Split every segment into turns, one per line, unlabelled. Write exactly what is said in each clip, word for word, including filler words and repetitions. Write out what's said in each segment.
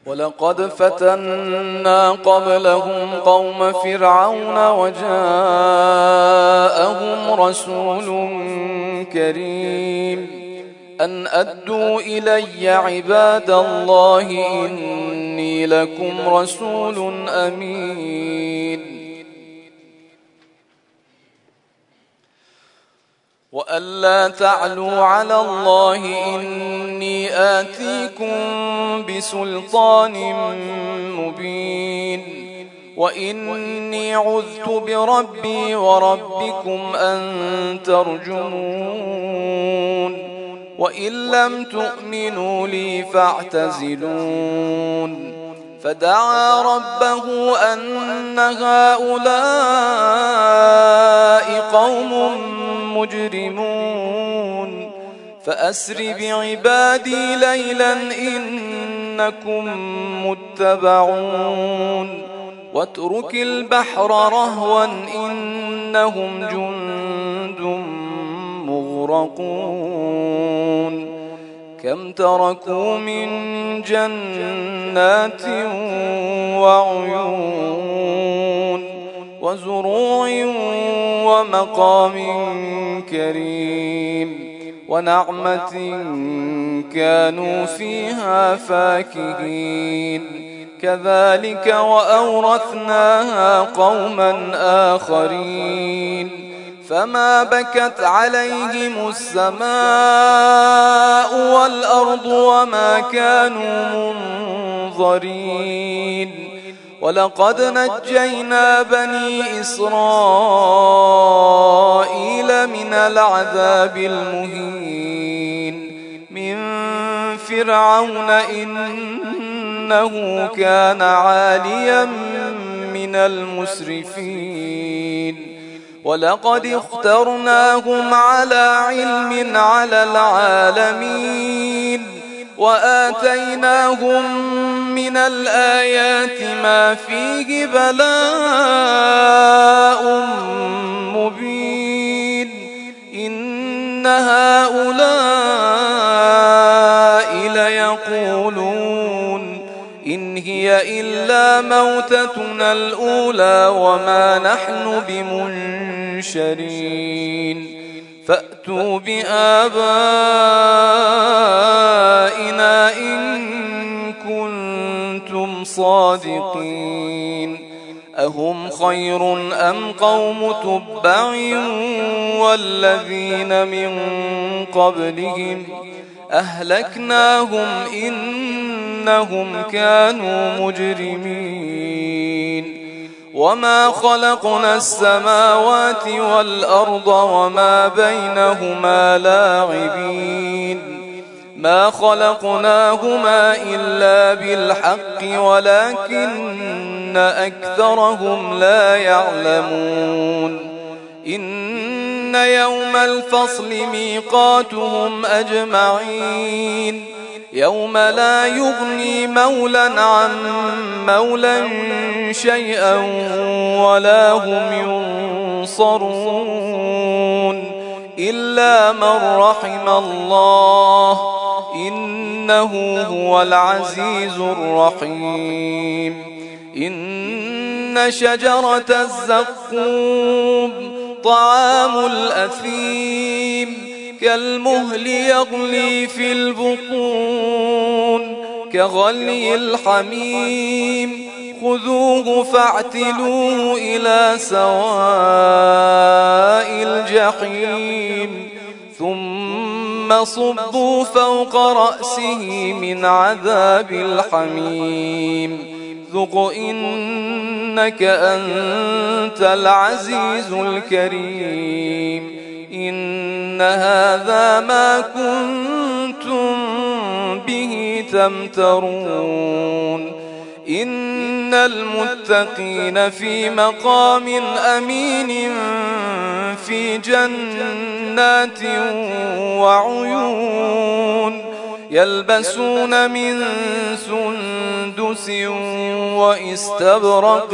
ولقد فتنا قبلهم قوم فرعون وجاءهم رسول كريم أن أدوا إلي عباد الله إني لكم رسول أمين وألا تعلوا على الله إني آتيكم بسلطان مبين وإني عذت بربي وربكم أن ترجمون وإن لم تؤمنوا لي فاعتزلون فدعا ربه أن هؤلاء قوم مجرمون فأسر بعبادي ليلا إنكم متبعون واترك البحر رهوا إنهم جند مغرقون كم تركوا من جنات وعيون وزروع ومقام كريم ونعمة كانوا فيها فاكهين كذلك وأورثناها قوما آخرين فما بكت عليهم السماء والأرض وما كانوا منظرين ولقد نجينا بني إسرائيل من العذاب المهين من فرعون إنه كان عاليا من المسرفين ولقد اخترناهم على علم على العالمين وآتيناهم من الآيات ما فيه بلاء مبين إن هؤلاء ليقولون إن هي إلا موتتنا الأولى وما نحن بمنشرين فأتوا بآبائنا إن كنتم صادقين أهم خير أم قوم تبع والذين من قبلهم أهلكناهم إنهم كانوا مجرمين وما خلقنا السماوات والأرض وما بينهما لاعبين ما خلقناهما إلا بالحق ولكن أكثرهم لا يعلمون إن يوم الفصل ميقاتهم أجمعين يوم لا يغني مولا عن مولا شيئا ولا هم ينصرون إلا من رحم الله إنه هو العزيز الرحيم إن شجرة الزقوم طعام الأثيم كالمهل يغلي في البطون كغلي الحميم خذوه فاعتلوه إلى سواء الجحيم ثم صبوا فوق رأسه من عذاب الحميم ذق إنك أنت العزيز الكريم إن هذا ما كنتم به تمترون إن المتقين في مقام أمين في جنات وعيون يلبسون من سندس وإستبرق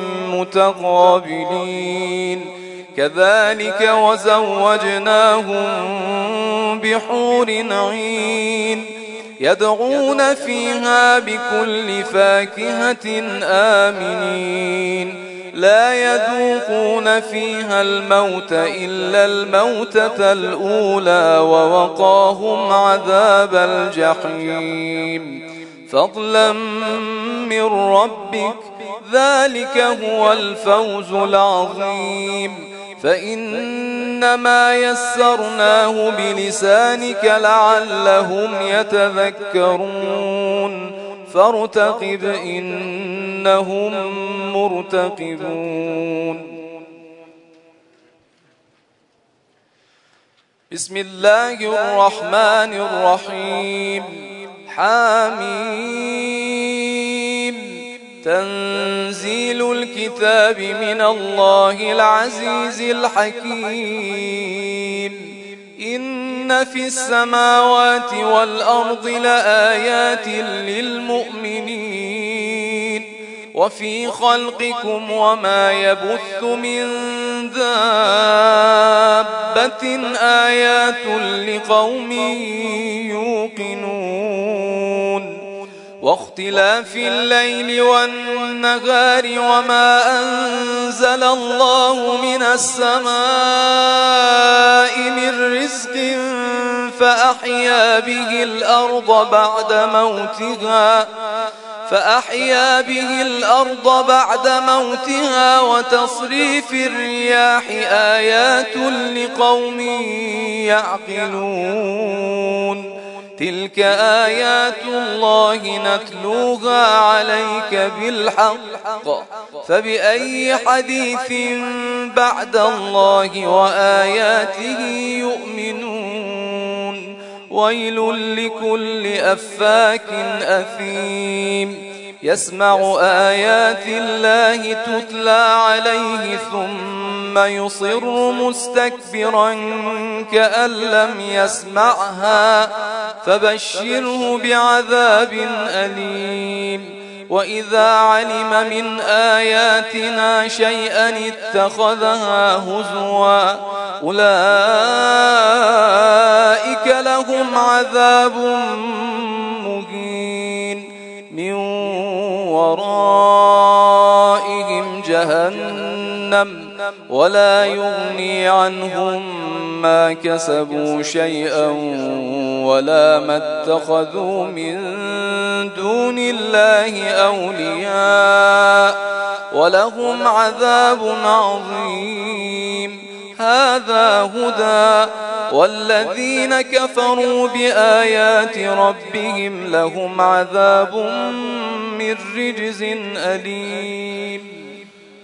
متقابلين كذلك وزوجناهم بحور عين يدعون فيها بكل فاكهة آمنين لا يذوقون فيها الموت إلا الموتة الأولى ووقاهم عذاب الجحيم فضلا من ربك ذلك هو الفوز العظيم فإنما يسرناه بلسانك لعلهم يتذكرون فارتقب إنهم مرتقبون بسم الله الرحمن الرحيم حميم تنزيل الكتاب من الله العزيز الحكيم إن في السماوات والأرض لآيات للمؤمنين وفي خلقكم وما يبث من دابة آيات لقوم يوقنون واختلاف الليل والنهار وما أنزل الله من السماء من رزق فأحيا به الأرض بعد موتها فأحيا به الأرض بعد موتها وتصريف الرياح آيات لقوم يعقلون تلك آيات الله نتلوها عليك بالحق فبأي حديث بعد الله وآياته يؤمنون ويل لكل أفاك أثيم يسمع آيات الله تتلى عليه ثم يصر مستكبرا كأن لم يسمعها فبشره بعذاب أليم وإذا علم من آياتنا شيئا اتخذها هزوا أولئك لهم عذاب مهين من ورائهم جهنم ولا يغني عنهم ما كسبوا شيئا ولا ما اتخذوا من دون الله أولياء ولهم عذاب عظيم هذا هدى والذين كفروا بآيات ربهم لهم عذاب من رجز أليم